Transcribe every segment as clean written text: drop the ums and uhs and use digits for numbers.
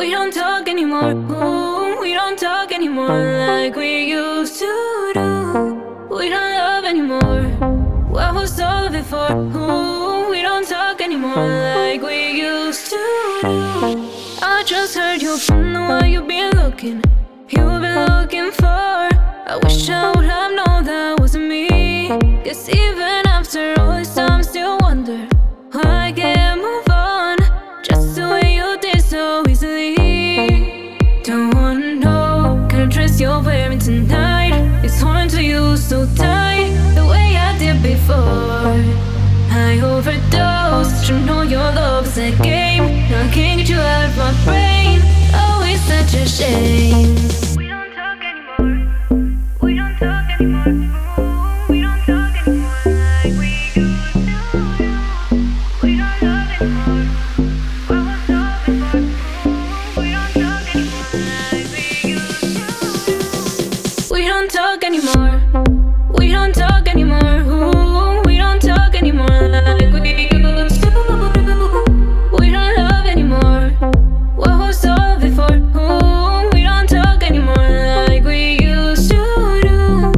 We don't talk anymore. Ooh, we don't talk anymore like we used to do. We don't love anymore. What was all of it for? Ooh, we don't talk anymore like we used to do. I just heard you from the one you've been looking for. I wish I would have known that wasn't me. Cause even after all this time I still wonder why I can't move on just the way you did so easily. Don't wanna know kind of dress you're wearing tonight. It's hard to use so tight the way I did before. I overdosed, you know your love is a game. Now I can't get you out of my brain. Oh, it's such a shame. We don't talk anymore. We don't talk anymore. We don't talk anymore like we used to do. We don't love anymore. What was all before? We don't talk anymore like we used to. We don't talk anymore. We don't talk anymore. Ooh, we don't talk anymore like we used to. We don't love anymore. What was all before? Ooh, we don't talk anymore like we used to do.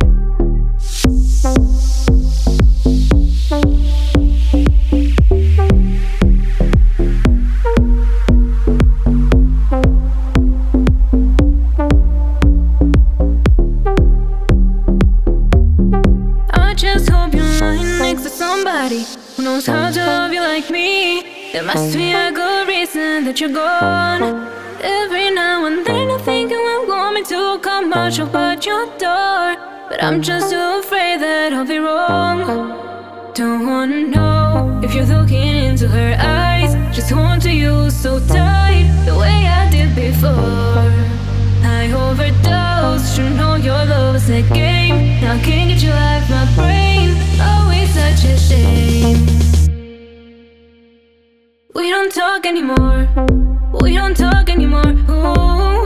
I just hope you're lying next to somebody who knows how to love you like me. There must be a good reason that you're gone. Every now and then I think you want me to come march up at your door, but I'm just too afraid that I'll be wrong. Don't wanna know if you're looking into her eyes. Just want to you so tight the way I did before. I overdosed, you know your love is a game. Now I can't get you out of my brain. Oh, it's such a shame. We don't talk anymore. We don't talk anymore. Ooh,